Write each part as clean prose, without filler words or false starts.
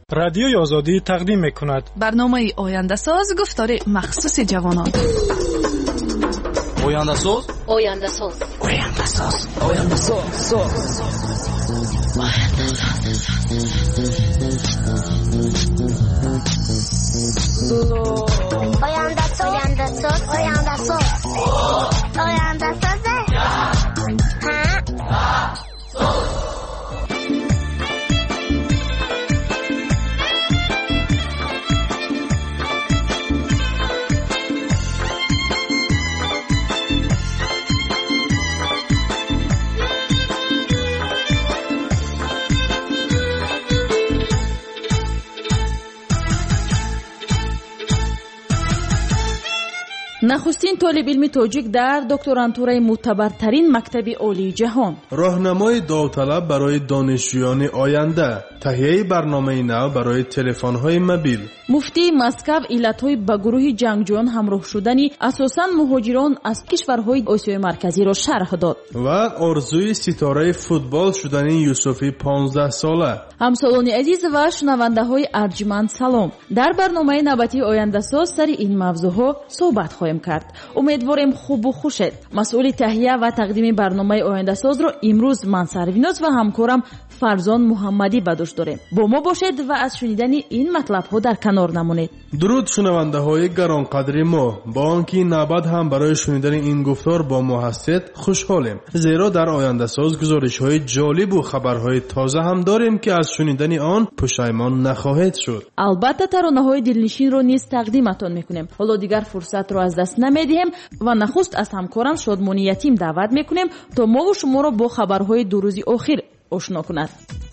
رادیوی آزادی تقدیم می‌کند. برنامه آینده ساز گفتار مخصوص جوانان. آینده ساز، آینده ساز، آینده ساز، آینده ساز، آینده ساز، آینده ساز، آینده ساز، آینده ساز. نخستین طالب علم تاجیک در دکترانتورای معتبرترین مکتب عالی جهان، راهنمای داوطلب برای دانشجویان آینده، تهیه برنامه نو برای تلفن‌های موبیل، مفتی مسکو علتهای به گروه جنگجویان همراه شدنی اساساً مهاجران از کشورهای آسیای مرکزی را شرح داد و آرزوی ستاره فوتبال شدن یوسفی 15 ساله. همسالان عزیز و شنونده های ارجمند سلام. در برنامه نوبتی آینده ساز سر این موضوعها صحبت خواهیم کرد. امیدواریم خوب و خوشید. مسئول تهیه و تقدیم برنامه آینده ساز را امروز من سرویناز و همکارم فرزان محمدی به دوش داریم. با ما باشید و از شنیدن این مطلب ها در کنار نمونید. درود شنونده های گرانقدر ما، با آنکه نباید هم برای شنیدن این گفتار با ما هستید خوشحالیم، زیرا در آینده ساز گزارش های جالب و خبرهای تازه هم داریم که از شنیدن آن پشیمان نخواهید شد. البته ترانه های دلنشین رو نیز تقدیمتان میکنیم. حالا دیگر فرصت رو از دست نمیدیم و نخست از همکارم شادمانی یتیم دعوت میکنیم تا ما و شما را با خبرهای دو روزی اخیر آشنا کند.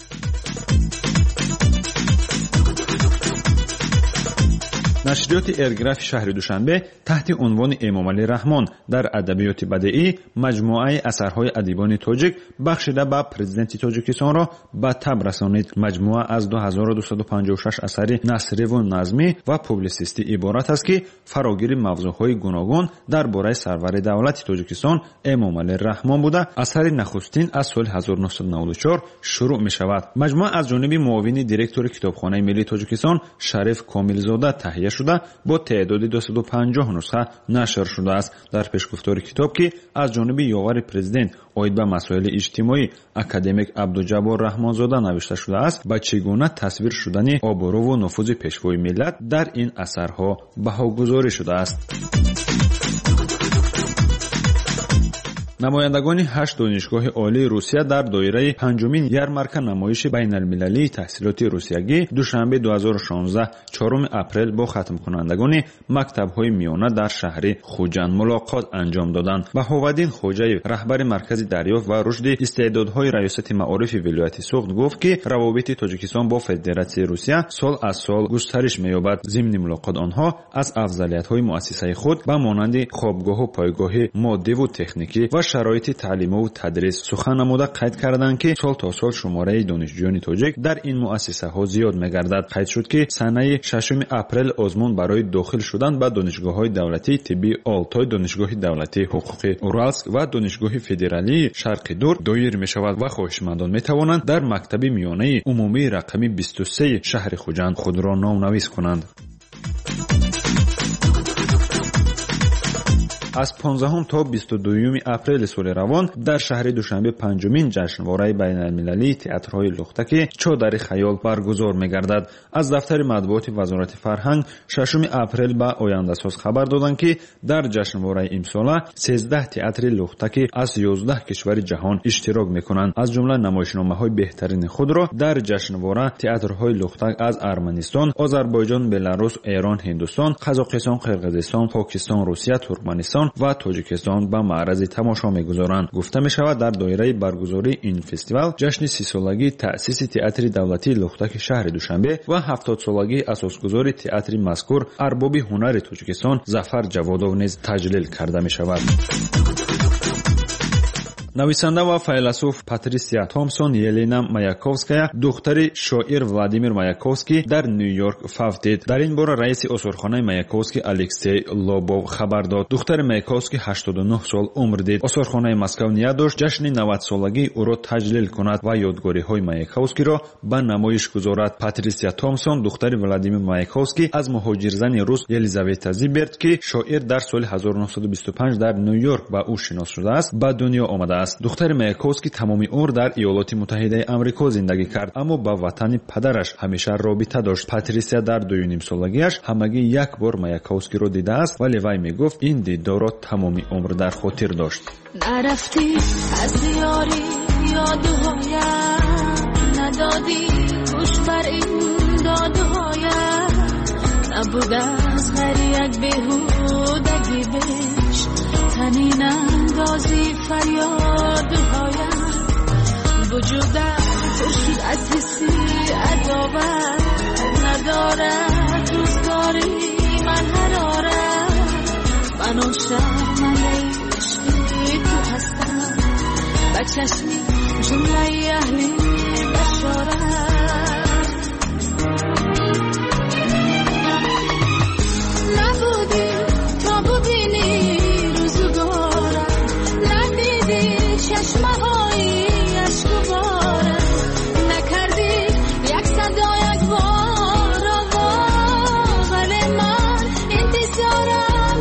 نشریات ارگراف شهر دوشنبه تحت عنوان امامعلی رحمان در ادبیات بدیعی مجموعه اثرهای ادیبان تاجیک بخشیده به پرزیدنت تاجیکستان را به تب رسانید. مجموعه از 2256 اثر نثری و نظمی و پوبلیسیستی عبارت است که فراگیر موضوعهای گوناگون درباره سرور دولت تاجیکستان امامعلی رحمان بوده. اثر نخستین از سال 1994 شروع می شود. مجموعه از جانب معاون دیرکتور کتابخانه ملی تاجیکستان شریف کاملزاده تهیه شده با تعداد 250 نسخه نشر شده است. در پیشگفتار کتاب که از جانب یاور پرزیدنت اوید به مسائل اجتماعی اکادمیک عبدالجبار رحمانزاده نوشته شده است، با چگونه تصویر شدن آبرو و نفوذ پیشوای ملت در این اثرها بهاگذاری شده است. نمایندگان 8 دانشگاه عالی روسیه در دایره پنجمین یارمارک نمایش بین المللی تحصیلات روسیگی دوشنبه 2016 4 اپریل با ختم کنندگان مکتب‌های میانه در شهر خوجند ملاقات انجام دادند. بهاودین خوجایو رهبر مرکز دریافت و رشد استعدادهای ریاست معارف ولایت سوخت گفت که روابط تاجیکستان با فدراسیون روسیه سال از سال گسترش می‌یابد. ضمن ملاقات آنها از افضلیت‌های مؤسسه خود به مانند خوابگاه و پایگاه مادی و تکنیکی و شرایط تعلیم و تدریس سخن نموده قید کردند که سال تا سال شماره دانشجویان تاجیک در این مؤسسه ها زیاد می‌گردد. قید شد که سنه 6 اپریل آزمون برای داخل شدن به دانشگاه‌های دولتی طبی آلتای، دانشگاه دولتی حقوقی اورالسک و دانشگاه فدرالی شرق دور دایر می‌شود و خواهشمندان می‌توانند در مکتب میانه عمومی رقم 23 شهر خوجند خود را نام‌نویس کنند. از 15 تا 22 اپریل سال روان در شهر دوشنبه پنجمین جشنواره بین المللی تئاترهای لختک چادر خیال برگزار می‌گردد. از دفتر مطبوعات وزارت فرهنگ 6 اپریل به آینده ساز خبر دادند که در جشنواره امسال 13 تئاتر لختک از 11 کشور جهان اشتراک می‌کنند. از جمله نمایشنامه‌های بهترین خود را در جشنواره تئاترهای لختک از ارمنستان، آذربایجان، بلاروس، ایران، هندوستان، قزاقستان، قرقیزستان، پاکستان، روسیه، ترکمنستان و تاجیکستان به معرض تماشا می‌گذارند. گفته می‌شود در دایره برگزاری این فستیوال جشن 30 سالگی تأسیس تئاتر دولتی لختک شهر دوشنبه و 70 سالگی اساسگذاری تئاتر مذکور ارباب هنر تاجیکستان ظفر جوادوف نیز تجلیل کرده می‌شود. нависанда ва файласуф Патрисия Томсон Елена Маяковская духтари шоир Владимир Маяковский дар Нью-Йорк вафт дид. Дар ин бора раиси осорхонаи Маяковский Алексей Лобов хабар дод. духтари Маяковский 89 сол умр дид. осорхонаи Москав ния дошт ҷашни 90 солагии ӯро таҷлил кунад ва ёдгориҳои Маяковскийро ба намоиш гузорад. Патрисия Томсон духтари Владимир Маяковский аз муҳоҷирзани рус Елизавета Зиберт ки шоир дар соли 1925 дар Нью-Йорк ба ӯ шинос шудааст ба дунё омадааст. духтари Маяковский тамоми умр дар иёлоти муттаҳидаи амрико зиндагӣ кард, аммо ба ватани падараш ҳамеша робита дошт. Патрисия дар 2.5-солагиаш ҳамагӣ як бор Маяковскийро дидааст, вале вай мегуфт ин дидорро тамоми умр дар хотир дошт. نرفتی از یاری یادهایم ندادی گوش بر این دادهایم نبوده از هر یک بهودگی بش تنین اندازی فریادهایم وجودم پر شد از حسی عداوت ندارد روزگاری من حرارت من عاشق ملای تو هستم و چشمی جمله اهلی بشارت نبودی تا ببینی روزگارم ندیدی چشمه های عشقوارم نکردی یک صدا یک بار آواز ولی من انتظارم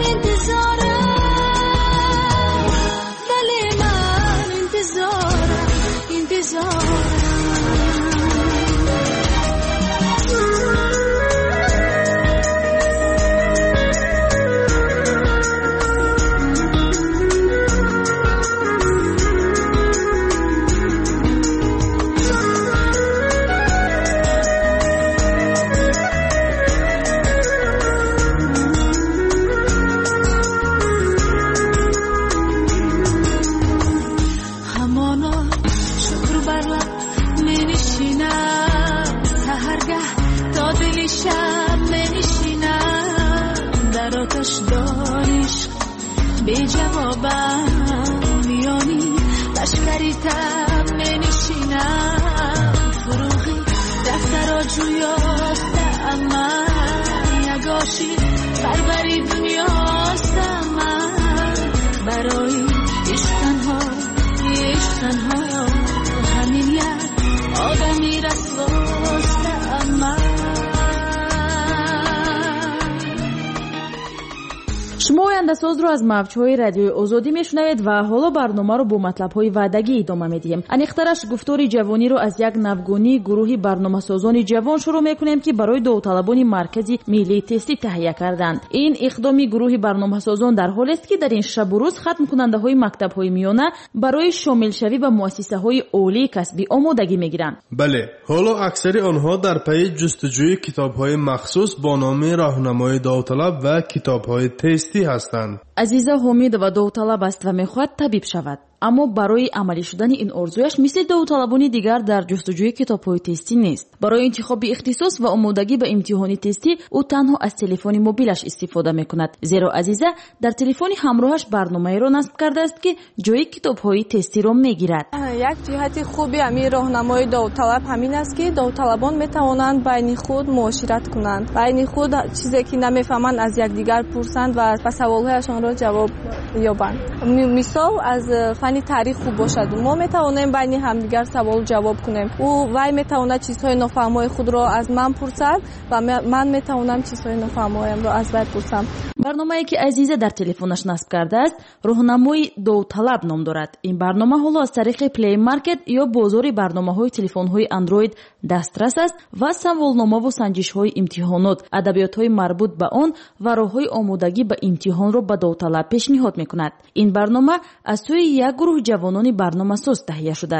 شما آینده‌سازро аз мавҷҳои радиои озодӣ мешунавед ва ҳоло барномаро бо матлабҳои ваъдагӣ идома медиҳем. аниқтараш гуфтори ҷавониро аз як навгунии гурӯҳи барномасозони ҷавон шурӯъ мекунем ки барои довталабони маркази миллии тестӣ таҳия карданд. ин иқдоми гурӯҳи барномасозон дар ҳолест ки дар ин шабу рӯз хатмкунандаҳои мактабҳои миёна барои шомилшавӣ ба муассисаҳои олии касбӣ омодагӣ мегиранд. бале, ҳоло аксари онҳо дар пайи ҷустуҷӯи китобҳои махсус бо номи раҳнамои довталаб ва китобҳои тестӣ ҳастанд. азиза ҳомидова довталаб аст ва мехоҳад табиб шавад, аммо барои амалӣ шудани ин орзуяш мисли довталабони дигар дар ҷустуҷӯи китобҳои тестӣ нест. барои интихоби ихтисос ва омодагӣ ба имтиҳони тестӣ ӯ танҳо аз телефони мобилаш истифода мекунад, зеро азиза дар телефони ҳамроҳаш барномаеро насб кардааст ки ҷои китобҳои тестиро мегирад. як ҷиҳати хуби ҳамин роҳнамои довталаб ҳамин аст ки довталабон метавонанд байни худ муошират кунанд, байни худ чизе ки намефаҳманд аз якдигар пурсанд ва ба саволҳояшонро ҷавоб ёбанд. мисол аз фани таърих хуб бошад, мо метавонем байни ҳамдигар савол ҷавоб кунем. вай метавонад чизҳои нофаҳмои худро аз ман пурсад ва ман метавонам чизҳои нофаҳмоямро аз вай пурсам. барномае ки азиза дар телефонаш насб кардааст роҳнамои довталаб ном дорад. ин барнома ҳоло аз тариқи Play Market ё бозори барномаҳои телефонҳои Android дастрас аст ва саволномаву санҷишҳои имтиҳонот, адабиётҳои марбут ба он ва роҳҳои омодагӣ ба имтиҳонро ба довталаб пешниҳод мекунад. ин барнома аз сӯи як гурӯҳ ҷавонони барномасоз таҳия шудааст.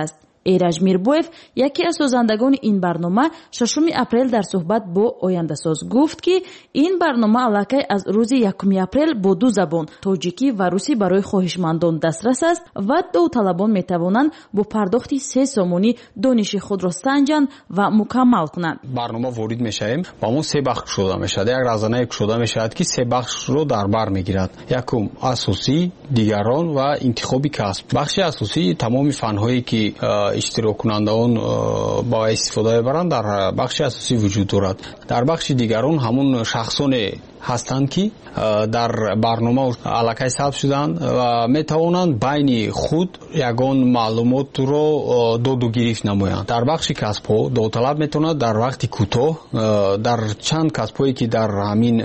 ایرج میربویف یکی از سازندگان این برنامه 6 اپریل در صحبت با آینده ساز گفت که این برنامه علاقه از روز 1 اپریل با 2 زبان تاجیکی و روسی برای خواهشمندان دسترس است و داوطلبان میتوانند با پرداخت 3 سومونی دانش خود را سنجند و مکمل کنند. برنامه وارد میشیم و اون 3 بخش شده میشد. یک رزانه شده میشد که 3 بخش رو در بر میگیرد. یکم اساسی، دیگران و انتخاب کسب. بخش اساسی تمام فن‌هایی که اشتراک کنندگان با استفاده برند در بخش اساسی وجود دارد. در بخش دیگران همون شخصان هستند که در برنامه علاقه ثبت شدند و میتوانند بین خود یگان معلومات رو داد و گرفت نمایند. در بخش کسب ها داوطلب میتواند در وقت کوتاه در چند کسب هایی که در همین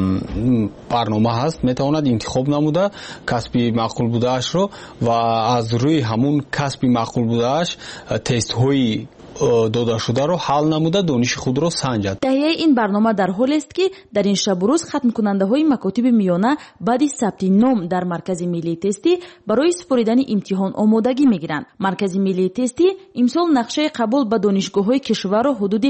برنامه هست میتواند انتخاب نموده کسب معقول بوده اش رو و از روی همون کسب معقول بوده اش تست های داده شده رو حل نموده دانش خود رو سنجد. تهیه این برنامه در حال است که در این شب و روز ختم کننده های مکاتب میانه بعد ثبت نام در مرکز ملی تستی برای سپردن امتحان آمادگی میگیرند. مرکز ملی تستی امسال نقشه قبول به دانشگاه های کشور را حدود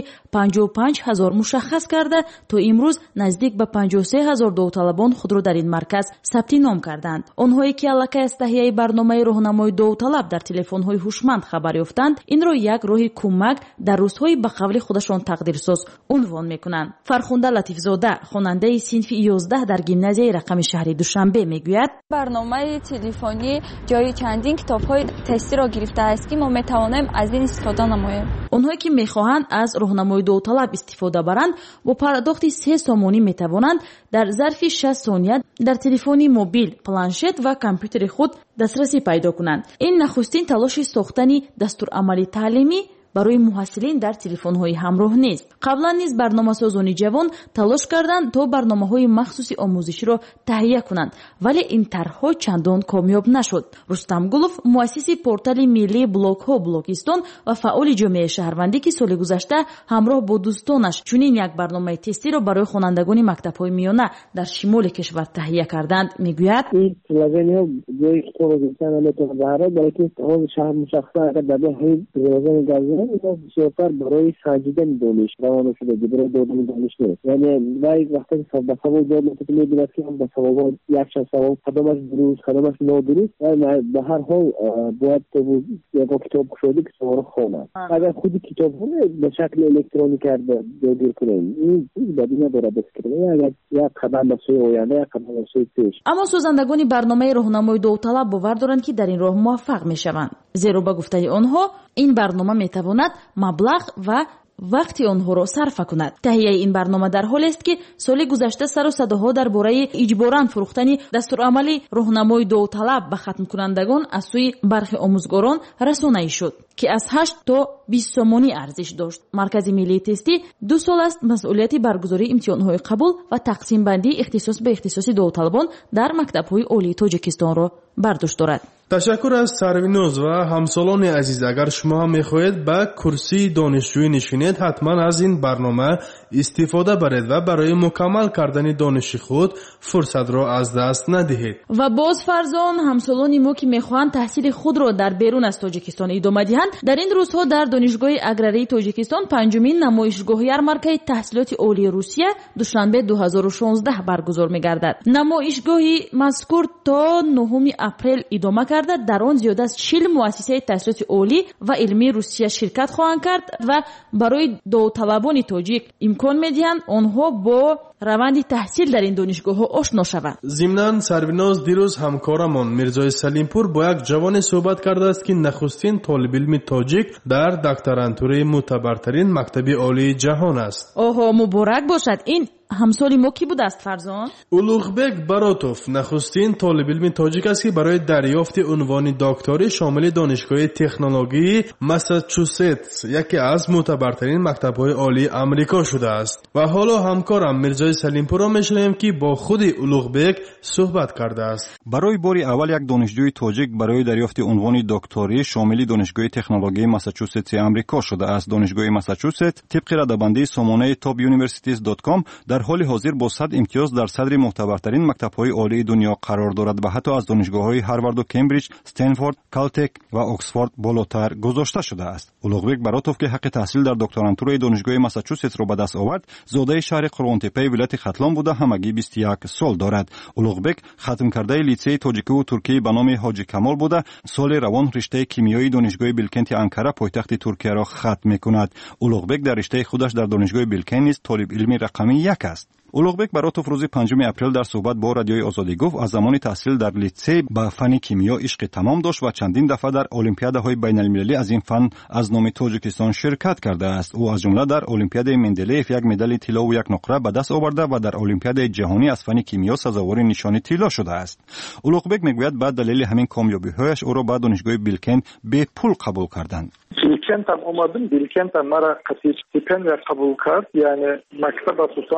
55,000 مشخص کرده تا امروز نزدیک به 53,000 داوطلبان خود را در این مرکز ثبت نام کردند. آنهایی که علاقه از تهیه برنامه راهنمای داوطلب در تلفن های هوشمند خبر یافتند این را یک راه مگ در روزهای به قول خودشان تقدیرساز عنوان میکنند. فرخنده لطیفزاده خواننده صنف 11 در گیمنازیای رقم شهر دوشنبه میگوید برنامه تلفنی جای چندین کتاب‌های تستی را گرفته است که ما میتوانیم از این استفاده نماییم. آنهایی که میخواهند از راهنمای داوطلب استفاده برند با پرداخت 3 سومونی میتوانند در ظرف 60 ثانیه در تلفن موبیل، پلانشت و کامپیوتر خود دسترسی پیدا کنند. این نخستین تلاش ساختن دستورالعمل تعلیمی برای محصلین در تلفن‌های همراه نیست. قبلا نیز برنامه‌سازان جوان تلاش کردند تا برنامه‌های مخصوص آموزشی را تهیه کنند ولی این طرح‌ها چندان کامیاب نشد. رستم گلوف مؤسس پورتال ملی بلاگ‌ها بلاگستان و فعال جامعه شهروندی که سال گذشته همراه با دوستانش چنین یک برنامه تستی را برای خوانندگان مکتب‌های میانه در شمال کشور تهیه کردند میگوید این پلگین‌ها جای خود رو گفتن نمی‌تونه بهره بلکه اون شهر مشخصه اگر دبی پلگین اینا بسیار برای سنجیدن دانش روانه شده برای دادن دانش نیست. یعنی وقتی که به سوال جواب می‌دهید که هم به سوال یک سوال کدامش درست کدامش نادرست به هر حال باید یک کتاب شده که سوال خوانه. اگر خود کتاب به شکل الکترونیک کرده دادیر کنیم این بدی نداره بسکره اگر یک قدم به سوی آینده یک قدم به سوی پیش. اما سازندگان برنامه راهنمای داوطلب باور دارند که در این راه موفق میشوند زیرا به گفته آنها این برنامه میتواند مبلغ و وقتی آنها را صرف کند. تهیه این برنامه در حال است که سال گذشته سر و صداها درباره اجباراً فروختن دستورالعمل راهنمای داوطلب به ختم کنندگان از سوی برخی آموزگاران رسانه‌ای شد که از 8 تا 20 سومونی ارزش داشت. مرکز ملی تستی 2 سال است مسئولیت برگزاری امتحان‌های قبول و تقسیم بندی اختصاص به اختصاص داوطلبان در مکتب‌های عالی تاجیکستان را بر دوش دارد. تشکر از سروینوز و همسالان عزیز. اگر شما هم میخواهید به کرسی دانشجویی نشینید حتما از این برنامه استفاده برید و برای مکمل کردن دانش خود فرصت را از دست ندهید. و باز فرزان همسالان ما که میخواهند تحصیل خود را در بیرون از تاجیکستان ادامه دهند در این روزها در دانشگاه اگراری تاجیکستان 5مین نمایشگاه یارمارکای تحصیلات عالی روسیه دوشنبه 2016 برگزار میگردد. نمایشگاه مذکور تا 9 اپریل ادامه کرده. در آن زیاد از 40 مؤسسه تحصیلات عالی و علمی روسیه شرکت خواهند کرد و برای داوطلبان تاجیک امکان میدهند آنها با روند تحصیل در این دانشگاه ها آشنا شوند. ضمناً سرویناز دیروز همکارمان میرزای سلیمپور با یک جوان صحبت کرده است که نخستین طالب علم تاجیک در دکترانتوری معتبرترین مکتب عالی جهان است. اوه مبارک باشد. این همسال ما کی بود است فرزان؟ اولوغبک براتوف نخستین طالب علم تاجیک است که برای دریافت عنوان دکتری شامل دانشگاه تکنولوژی ماساچوستس یکی از معتبرترین مکتب‌های عالی آمریکا شده است. و حالا همکارم میرزای سلیمپور را میشنویم که با خود اولوغبک صحبت کرده است. برای بار اول یک دانشجوی تاجیک برای دریافت عنوان دکتری شامل دانشگاه تکنولوژی ماساچوستس آمریکا شده است. دانشگاه ماساچوستس طبق رده‌بندی سامانه topuniversities.com در حال حاضر با 100 امتیاز در صدر معتبرترین مکتب‌های عالی دنیا قرار دارد و حتی از دانشگاه‌های هاروارد و کمبریج، استنفورد، کالتک و اکسفورد بالاتر گذاشته شده است. اولوغبک براتوف که حق تحصیل در دکترانتورای دانشگاه ماساچوست را به دست آورد، زاده شهر قرغن‌تپه ولایت ختلان بوده، همگی 21 سال دارد. اولوغبک ختم کرده لیسه تاجیکی و ترکی به نام حاجی کمال بوده، سال روان رشته کیمیایی دانشگاه بیلکنت انکره پایتخت ترکیه را ختم می‌کند. اولوغبک در رشته خودش در دانشگاه بیلکن نیز طالب علمی رقمی 1 است. اولوغبک براتوف روز 5 اپریل در صحبت با رادیوی آزادی گفت از زمان تحصیل در لیسه به فن کیمیا عشق تمام داشت و چندین دفعه در المپیادهای بین‌المللی از این فن از نام تاجیکستان شرکت کرده است. او از جمله در المپیاد مندلیف 1 مدال طلا و 1 نقره به دست آورده و در المپیاد جهانی از فن کیمیا سزاوار نشان طلا شده است. اولوغبک میگوید به دلیل همین کامیابی‌هایش او را به دانشگاه بیلکن به پول قبول کردند. بیلکنت هم اومدم، بیلکنت هم مرا قطعی استیپندیا قبول کرد، یعنی مکتب اساساً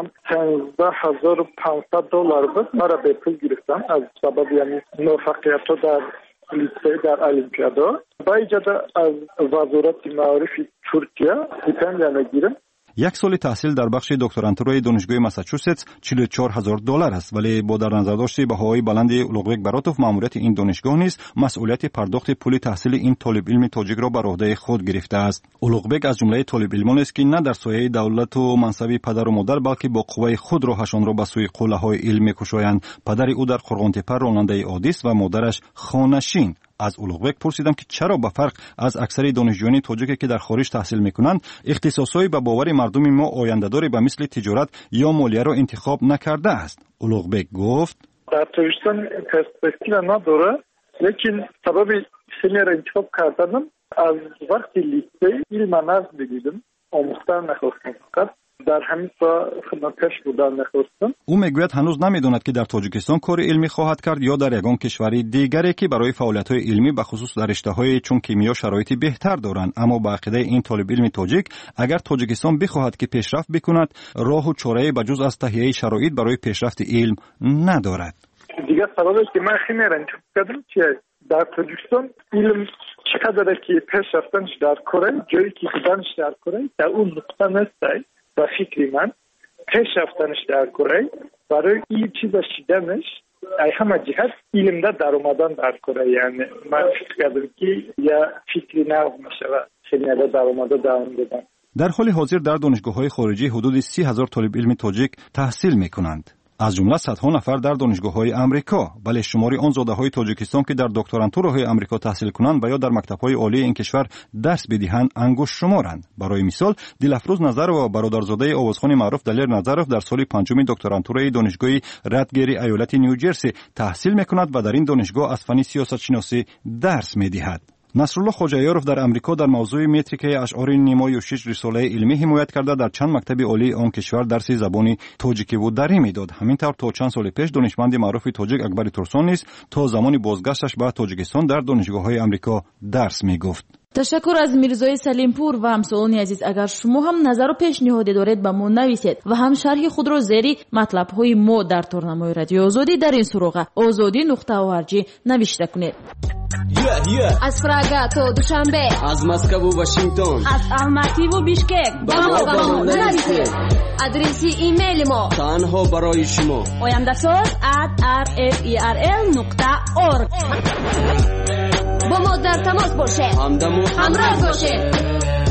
$15,500 بود، مرا به پول گرفتن از سبب یعنی موفقیت در لیسه در المپیادا. با ایجاد از وزارت معارف ترکیه استیپندیا میگیرم. 1 سال تحصیل در بخش دکترانتورای دانشگاه ماساچوست $44,000 است، ولی با در نظر داشت بهایی بلند اولوغبک براتوف ماموریت این دانشگاه نیز مسئولیت پرداخت پول تحصیل این طالب علم تاجیک را بر عهده خود گرفته است. اولوغبک از جمله طالب علمان است که نه در سایه دولت و منصب پدر و مادر بلکه با قوه خود راهشان را به سوی قله‌های علم می‌کشایند. پدر او در قرغن‌تپه راننده عادی است و مادرش خانشین. از اولوغبک پرسیدم که چرا به فرق از اکثر دانشجویان تاجیکی که در خارج تحصیل میکنند اختصاصهای به باور مردم ما آینده‌داری به مثل تجارت یا مالیه را انتخاب نکرده است. اولوغبک گفت در تاجیکستان پرسپکتیو نداره، لیکن سبب سمی را انتخاب کردم از وقتی لیسه علم نظم بگیرم، آموختن نخواستم، فقط در همین خدمتش بودن نخواستم. او میگوید هنوز نمیداند که در تاجیکستان کار علمی خواهد کرد یا در یگان کشوری دیگری که برای فعالیت‌های علمی به خصوص در رشته‌های چون کیمیا شرایطی بهتر دارند. اما با عقیده این طالب علم تاجیک اگر تاجیکستان بخواهد که پیشرفت بکند، راه و چاره‌ای بجز از تهیه شرایط برای پیشرفت علم ندارد. دیگه سببی که من خیلی انتخاب کردم که در تاجیکستان علم چقدر که پیشرفتنش در کره، جایی که بودنش در کره، در اون نقطه نیست. و فکری من پیشرفتنش در کره برای این چیز شدنش ای همه جهت علم در اومدن در کره، یعنی من فکر کردم که یا فکری نقض میشود خیلی در اومده در اون بدن. در حال حاضر در دانشگاه‌های خارجی حدود 30,000 طالب علم تاجیک تحصیل میکنند. از جمله صدها نفر در دانشگاه‌های آمریکا، ولی شماری آن زاده‌های تاجیکستان که در دکترانتورهای آمریکا تحصیل کنند و یا در مکتب‌های عالی این کشور درس بدهند انگشت شمارند. برای مثال دلافروز نظر و برادرزاده آوازخوان معروف دلیر نظرов در سال 5 دکترانتورای دانشگاه رادگری ایالت نیوجرسی تحصیل می‌کند و در این دانشگاه از فن سیاستشناسی درس می‌دهد. نصرالله خواجه‌یاروف در امریکا در موضوع متریکه اشعار نیمای و 6 رساله علمی حمایت کرده در چند مکتب عالی آن کشور درس زبان تاجیکی و دری میداد. همینطور تا چند سال پیش دانشمند معروف تاجیک اکبر ترسون نیز تا زمان بازگشتش به تاجیکستان در دانشگاه‌های آمریکا درس میگفت. تشکر از میرزای سلیمپور و همسالان عزیز. اگر شما هم نظر و پیشنهادی دارید به ما نویسید و هم شرح خود را زیر مطلب‌های ما در تورنمای رادیو آزادی در این سروقه azadi.org نوشته کنید. از پراگا تا دوشنبه، از مسکو و واشنگتن، از الماتی و بیشکک با ما نویسید. آدرس ایمیل ما تنها برای شما oyandasaz@rferl.org. با ما در تماس باشید، همراه باشید.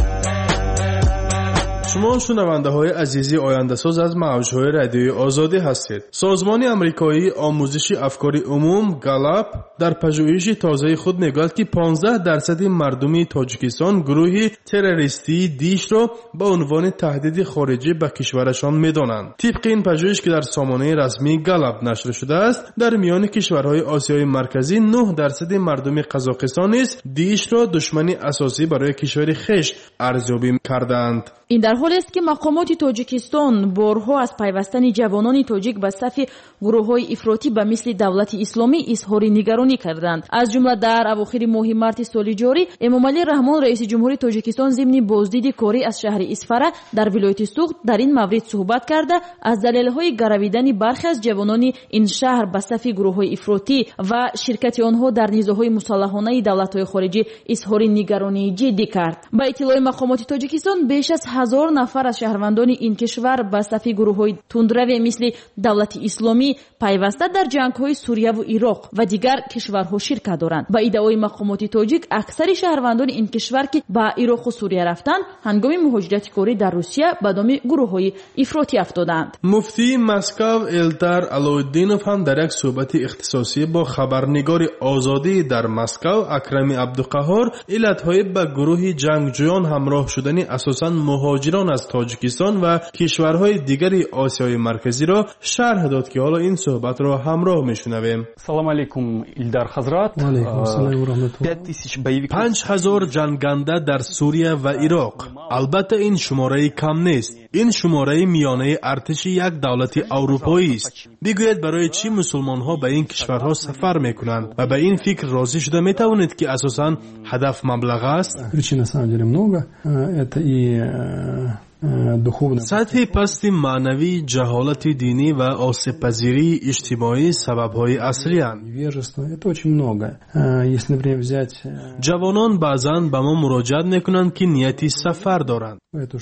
شما شنونده های عزیزی آینده‌ساز از موج‌های رادیوی آزادی هستید. سازمان آمریکایی آموزش افکار عموم گالاپ در پژوهش تازه خود میگوید که 15% مردم تاجیکستان گروهی تروریستی دیش را به عنوان تهدید خارجی به کشورشان میدانند. طبق این پژوهش که در سامانه رسمی گالاپ نشر شده است، در میان کشورهای آسیای مرکزی 9% مردم قزاقستان نیز دیش را دشمنی اساسی برای کشور خویش ارزیابی کردند. این در حالی است که مقامات تاجیکستان بارها از پیوستن جوانان تاجیک به صف گروه‌های افراطی به مثل دولت اسلامی اظهار نگرانی کردند. از جمله در اواخر ماه مارس سال جاری امامعلی رحمان رئیس جمهوری تاجیکستان ضمن بازدید کاری از شهر اسفره در ولایت سوخت در این مورد صحبت کرده از دلایل گرویدن برخی از جوانان این شهر به صف گروه‌های افراطی و شرکت آنها در نیزه‌های مسلحانه دولت‌های خارجی اظهار نگرانی جدی کرد. با اطلاع مقامات تاجیکستان بیش از 5000 нафар аз шаҳрвандони ин кишвар ба сафи гурӯҳҳои тундраве мисли давлати исломӣ пайваста дар ҷангҳои сурияву ироқ ва дигар кишварҳо ширкат доранд. ба иддаои мақомоти тоҷик, аксари шаҳрвандони ин кишвар ки ба ироқу сурия рафтанд, ҳангоми муҳоҷирати корӣ дар русия ба доми гурӯҳҳои ифротӣ афтоданд. муфтии Москав Элдар Алоиддинов ҳам дар як суҳбати ихтисосӣ бо хабарнигори озодӣ дар Москав Акрами Абдуқаҳҳор иллатҳои ба гурӯҳи ҷангҷӯён ҳамроҳ шудани асосан муҳоҷирон аз Тоҷикистон ва кишварҳои дигари Осиёи марказиро шарҳ дод ки ҳоло ин суҳбатро ҳамроҳ мешунавем. Салом алейкум Илдар Хазрат. 5000 ҷанганда дар Сурия ва Ироқ. Албатта ин шумораи кам нест. ин шумораи миёнаи артиши як давлати аврупоист. бигӯед барои чӣ мусулмонҳо ба ин кишварҳо сафар мекунанд ва ба ин фикр розӣ шуда метавонед ки асосан ҳадаф маблағ аст? Причин на самом деле много. Это и сатҳи пасти маънавии ҷаҳолати динӣ ва осебпазирии иҷтимоӣ сабабҳои аслиянд. ҷавонон баъзан ба мо муроҷиат мекунанд ки нияти сафар доранд.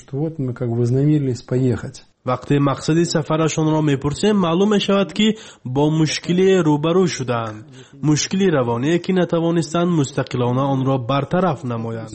вақте мақсади сафарашонро мепурсем, маълум мешавад ки бо мушкилие рӯбарӯ шудаанд. мушкили равоние ки натавонистанд мустақилона онро бартараф намоянд.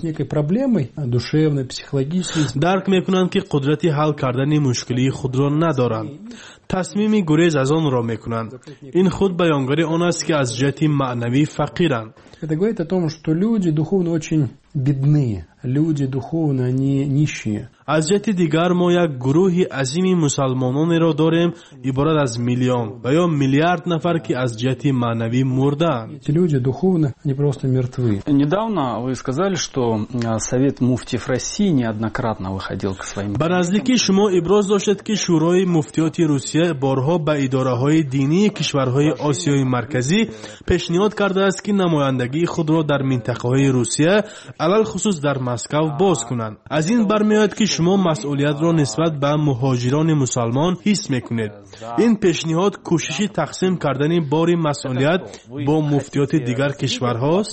дарк мекунанд ки қудрати ҳал кардани мушкилии худро надоранд. тасмими гурез аз онро мекунанд. ин худ баёнгари он аст ки аз ҷиҳати маънавӣ фақиранд. Это говорит о том, что люди духовно очень бедны, люди духовно они нищие. аз ҷиҳати дигар мо як гурӯҳи азими мусалмононеро дорем, иборат аз миллион ва ё миллиард нафар ки аз ҷиҳати маънавӣ мурдаанд. Эти люди духовно они просто мертвы. Недавно вы сказали, что Совет муфтиев России неоднократно выходил к своим. ба наздики шумо иброз доштед ки шӯрои муфтиёти Русия борҳо ба идораҳои динии кишварҳои Осиёи марказӣ пешниҳод кардааст ки намояндагии худро дар минтақаҳои Русия, алал хусус дар Москав боз кунанд. аз ин бармеояд ки шумо масъулиятро нисбат ба муҳоҷирони мусалмон ҳис мекунед. ин пешниҳод кӯшиши тақсим кардани бори масъулият бо муфтиёти дигар кишварҳост.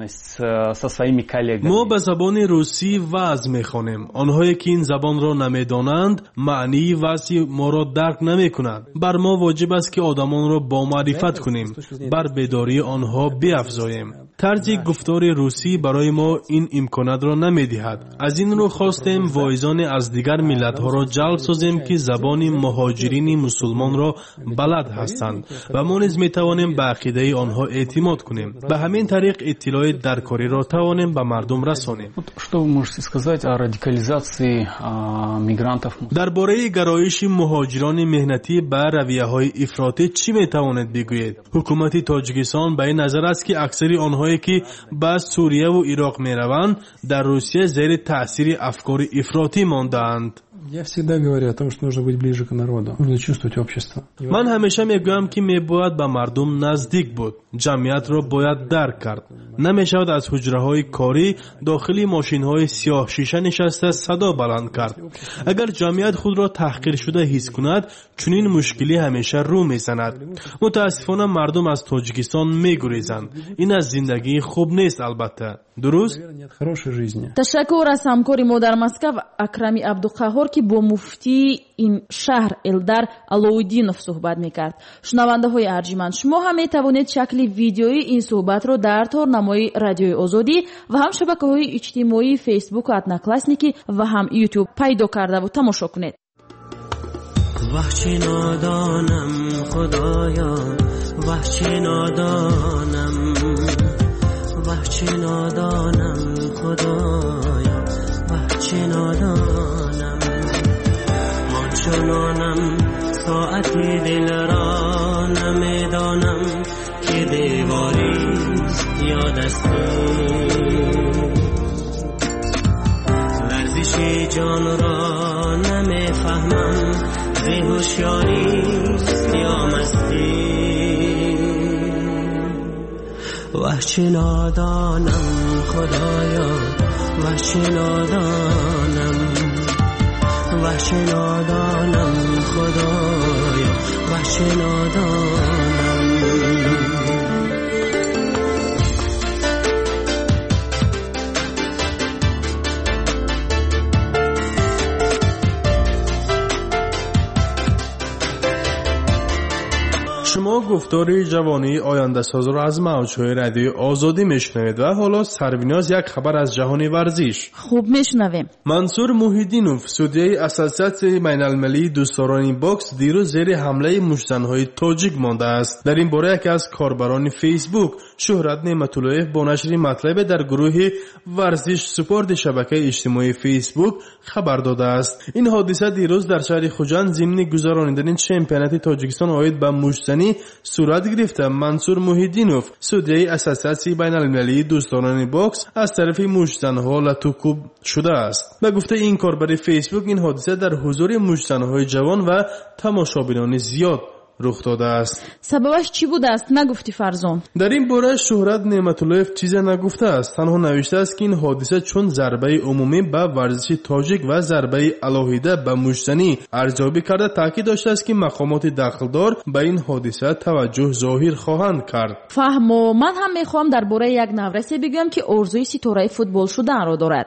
мо ба забони русӣ ваъз мехонем. онҳое ки ин забонро намедонанд, маънии ваъзи моро дарк намекунанд. бар мо воҷиб аст ки одамонро бомаърифат кунем, бар бедории онҳо биафзоем. тарзи гуфтори русӣ барои мо ин имконатро намедиҳад. аз ин рӯ хостем воизоне аз дигар миллатҳоро ҷалб созем ки забони муҳоҷирини мусулмонро балад ҳастанд ва мо низ метавонем ба ақидаи онҳо эътимод кунем. ба ҳамин тариқ иттилои даркориро тавонем ба мардум расонем. Что вы можете сказать о радикализации мигрантов? дар бораи гароиши муҳоҷирони меҳнатӣ ба равияҳои ифротӣ чӣ метавонед бигӯед? ҳукумати Тоҷикистон ба ин назар аст ки аксари онҳое ки ба Сурияву Ироқ мераванд, дар Русия зери таъсири афкори ифротӣ мондаанд. Я всегда говорю о том, что нужно быть ближе к народу, нужно чувствовать общество. ман ҳамеша мегӯям ки мебояд ба мардум наздик буд, ҷамъиятро бояд дарк кард. намешавад аз ҳуҷраҳои корӣ дохили мошинҳои сиёҳшиша нишаста садо баланд кард. агар ҷамъият худро таҳқиршуда ҳис кунад, чунин мушкилӣ ҳамеша рӯ мезанад. мутаассифона мардум аз Тоҷикистон мегурезанд. ин аз зиндагии хуб нест албатта. дуруст? ташаккур аз ҳамкори мо дар Москав Акрами Абдуқаҳҳор ки бо муфтии ин шаҳр Элдар Алоиддинов суҳбат мекард. шунавандаҳои арҷиманд, шумо ҳам метавонед шакли видеои ин суҳбатро дар торнамои радиои озодӣ ва ҳам шабакаҳои иҷтимоии Facebook, Одноклассники ва ҳам YouTube пайдо кардаву тамошо кунед. وحچه نادانم خدایا وحچه نادانم وحچه نادانم خدایا وحچه نادانم من چنانم ساعتی دل را نمیدانم که دیواری یا دستی لرزش جان را نمیفهمم هوشیاری یا مستی وحچه نادانم خدایا وحچه نادانم وحچه نادانم خدایا وحچه نادانم شما گفتار جوانی آینده ساز را از موج‌های رادیو آزادی میشنوید و حالا سربیناز یک خبر از جهان ورزش. خوب میشنویم. منصور موحیدینوف سودیای اساسیاسیون بین‌المللی دوستداران باکس دیروز زیر حمله مشت‌زن‌های تاجیک مانده است. در این باره یکی از کاربران فیسبوک شهرت نعمت‌اللهیف با نشر مطلب در گروه ورزش سپورت شبکه اجتماعی فیسبوک خبر داده است. این حادثه دیروز در شهر خوجند ضمن گذراندن چمپیونات تاجیکستان آید به مشت‌زنی صورت گرفته. منصور موحیدینوف سودیای اساسیاسیون بین‌المللی دوستداران باکس از طرف مشت‌زن‌ها لطوکوب شده است. به گفته این کاربر فیسبوک این حادثه در حضور مشت‌زن‌های جوان و تماشابینان زیاد رخ داده است. سببش چی بوده است نگفتی فرزان؟ در این باره شهرت نعمت‌اللهیف چیزی نگفته است. تنها نوشته است که این حادثه چون ضربه عمومی به ورزش تاجیک و ضربه علاهیده به مشت‌زنی ارزیابی کرده، تاکید داشته است که مقامات دخلدار به این حادثه توجه ظاهر خواهند کرد. فهمو من هم میخوام درباره یک نورسی بگم که آرزوی ستاره فوتبال شدن را دارد.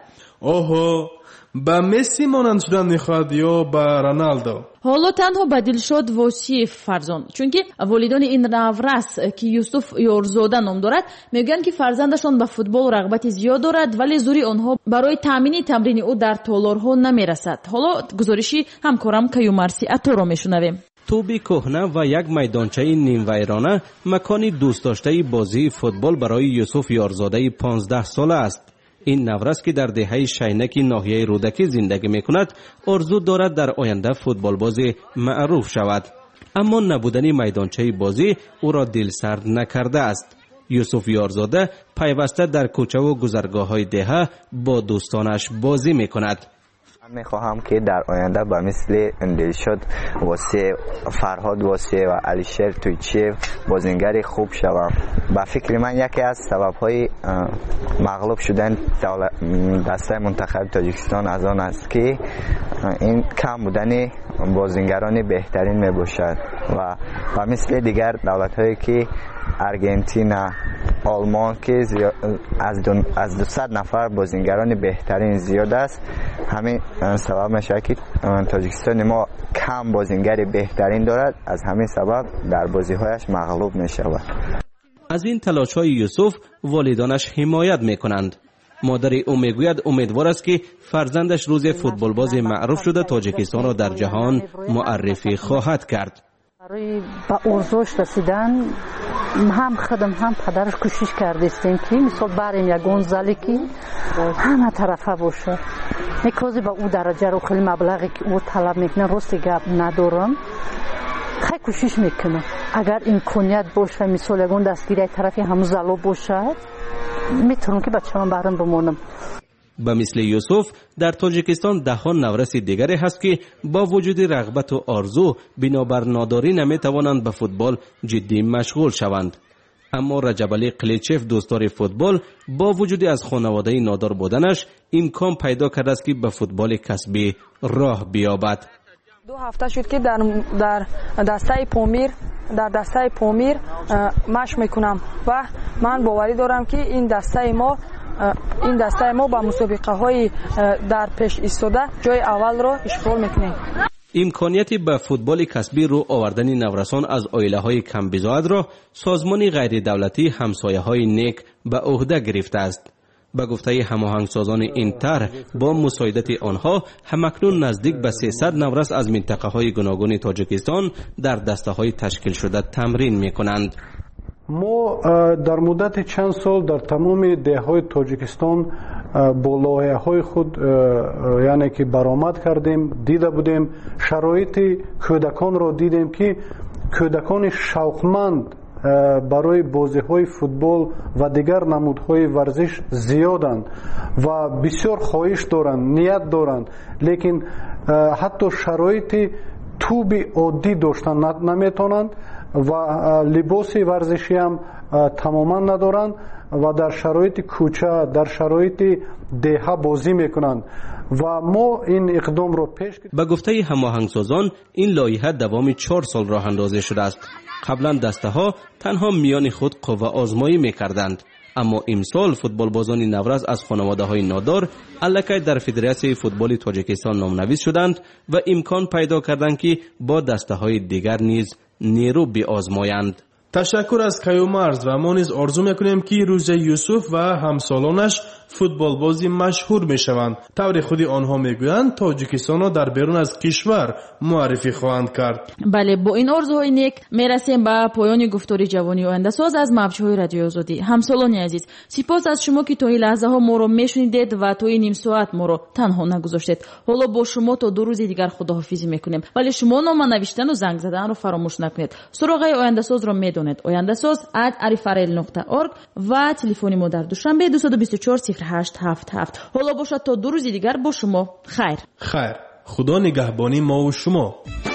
اوه با مسی مانند شدن میخواد یا با رونالدو؟ حالا تنها بدیل شد وصیف فرزان، چونکه والدان این نورس که یوسف یارزاده نام دارد میگن که فرزندشان به فوتبال رغبت زیاد دارد ولی زوری آنها برای تامین تمرین او در تالارها نمیرسد. حالا گزارشی همکارم کیومرسی اتو را میشنویم. توبی کهنه و یک میدانچه نیم ویرانه مکانی دوست داشته بازی فوتبال برای یوسف یارزاده 15 ساله است. این نورس که در دهه شینک ناحیه رودکی زندگی میکند آرزو دارد در آینده فوتبال بازی معروف شود، اما نبودن میدانچه بازی او را دلسرد نکرده است. یوسف یارزاده پیوسته در کوچه و گذرگاه‌های دهه با دوستانش بازی میکند. من میخواهم که در آینده با مثل دلشاد واسه فرهاد واسه و علیشیر تویچیف بازیگری خوب شوم. با فکر من یکی از سبب‌های مغلوب شدن دسته منتخب تاجیکستان از آن است که این کم بودن بازیگران بهترین میباشد و مثل دیگر دولت‌هایی که ارژانتین، آلمان که از 200 نفر بازیگران بهترین زیاد است، همین سبب میشه که تاجیکستان ما کم بازیگر بهترین دارد، از همین سبب در بازی‌هایش مغلوب میشود. از این تلاش‌های یوسف والدانش حمایت میکنند. مادر او میگوید امیدوار است که فرزندش روز فوتبال باز معروف شده تاجیکستان را در جهان معرفی خواهد کرد. برای به آرزوش رسیدن هم خودم هم پدرش کوشش کردیم که مثلا بریم یگان زلی که همه طرفه باشه. میکوزی به او درجه رو خیلی مبلغی که او طلب میکنه راست گپ ندارم، خیلی کوشش میکنم اگر امکانیت باشه مثلا یگان دستگیری طرفی همون زلو باشه میتونم که بچه‌ام برام بمونم. به مثل یوسف در تاجیکستان دهان نورس دیگری هست که با وجود رغبت و آرزو بنابر ناداری نمیتوانند به فوتبال جدی مشغول شوند. اما رجب علی قلیچف دوستدار فوتبال با وجود از خانواده نادار بودنش امکان پیدا کرده است که به فوتبال کسبی راه بیابد. 2 هفته شد که در دسته پامیر مشق میکنم و من باوری دارم که این دسته ما با مسابقه های در پیش ایستاده جای اول را اشغال میکنیم. امکانیت به فوتبال کسبی رو آوردن نورسان از عائله های کم بضاعت را سازمان غیر دولتی همسایه های نیک به عهده گرفته است. به گفته هماهنگسازان این طرح با مساعدت آنها همکنون نزدیک به 300 نورس از منطقه های گوناگون تاجیکستان در دسته های تشکیل شده تمرین میکنند. ما در مدت چند سال در تمام دههای تاجیکستان با لایحه‌های خود یعنی که برآمد کردیم، دیده بودیم شرایط کودکان را دیدیم که کودکان شوقمند برای بازی‌های فوتبال و دیگر نمودهای ورزش زیادند و بسیار خواهش دارند، نیت دارند، لیکن حتی شرایط توب عادی داشتن نمیتونند و لباس ورزشی هم تماما ندارند و در شرایط کوچه، در شرایط دهه بازی میکنند و ما این اقدام رو پیش به گفته هماهنگسازان این لایحه دوام 4 سال راه اندازی شده است. قبلا دسته ها تنها میان خود قوه آزمایی میکردند، اما امسال فوتبال بازان نورس از خانواده های نادار الکی در فدراسیون فوتبال تاجیکستان نامنویس شدند و امکان پیدا کردند که با دسته های دیگر نیز نیرو بیازمایند. تشکر از کیومرز و ما نیز آرزو میکنیم که روزه یوسف و همسالانش فوتبال بازی مشهور میشوند. طور خودی آنها میگویند تاجیکستان را در بیرون از کشور معرفی خواهند کرد. بله، با این آرزوهای نیک میرسیم به پایان گفتاری جوانی آینده ساز از موج‌های رادیو آزادی. همسالان عزیز، سپاس از شما که تا این لحظه ها ما رو میشنیدید و تا این نیم ساعت ما رو تنها نگذاشتید. حالا با شما تا 2 روز دیگر خداحافظی میکنیم، ولی شما نامه نوشتن و زنگ زدن رو فراموش نکنید. سراغ آینده ساز رو میدونید. آینده ساز @arifarel.org و تلفن ما در دوشنبه 224 0877. حالا باشد تا 2 روز دیگر با شما. خیر. خدا نگهبانی ما و شما.